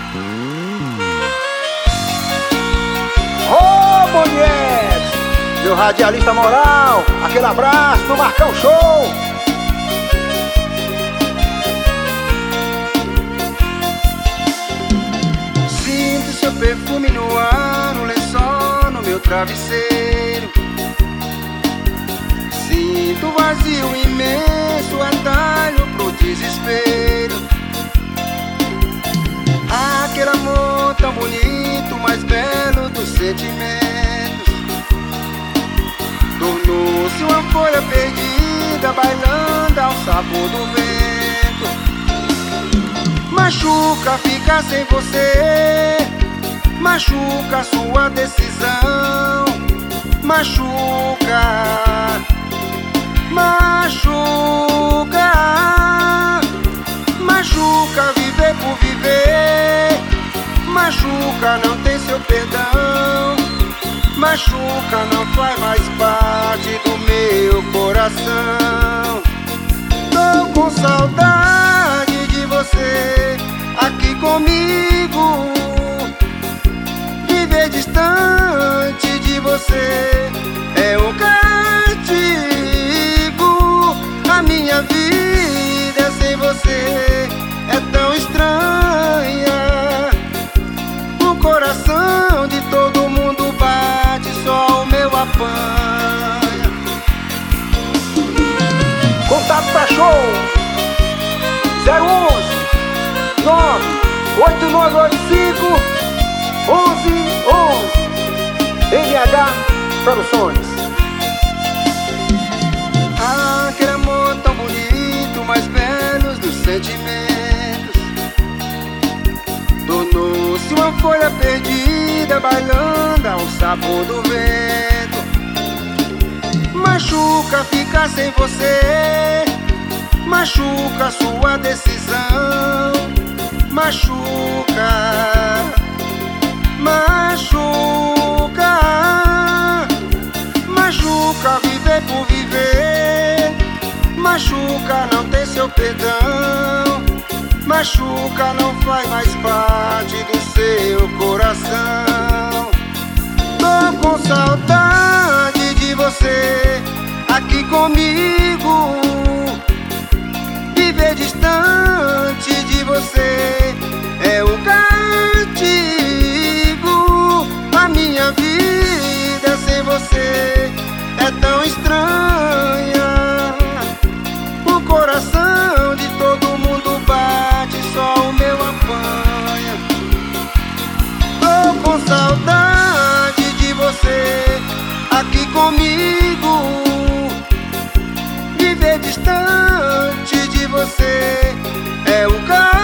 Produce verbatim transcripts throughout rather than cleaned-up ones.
Ô, mulher, meu radialista moral, aquele abraço do Marcão Show. Sinto seu perfume no ar, um lençol no meu travesseiro. Sinto o vazio imenso, atalho pro desespero. Aquele amor tão bonito, mais belo dos sentimentos, tornou-se uma folha perdida, bailando ao sabor do vento. Machuca ficar sem você, machuca sua decisão, machuca, machuca, machuca viver por viver, machuca não tem seu perdão, machuca não faz mais parte do meu coração. Tô com saudade de você aqui comigo, viver distante de você é um castigo. A minha vida sem você é tão estranha, o coração de todo mundo bate, só o meu apanha. Contato pra show zero onze nove oito nove oito cinco onze onze M H Produções. Aquele amor tão bonito, mais belos dos sentimentos, tornou-se uma folha perdida, bailando ao sabor do vento. Machuca ficar sem você, machuca sua decisão, machuca, machuca, machuca viver por viver, machuca não ter seu perdão, machuca não faz mais parte do seu coração. Tô com saudade de você aqui comigo, viver distante de você é um castigo. A minha vida sem você é tão estranha, o coração de todo mundo bate, só o meu apanha. Tô com saudade de você aqui comigo, viver distante de você é um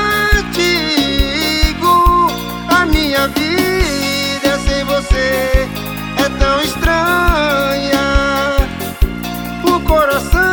castigo. A minha vida sem você é tão estranha, o coração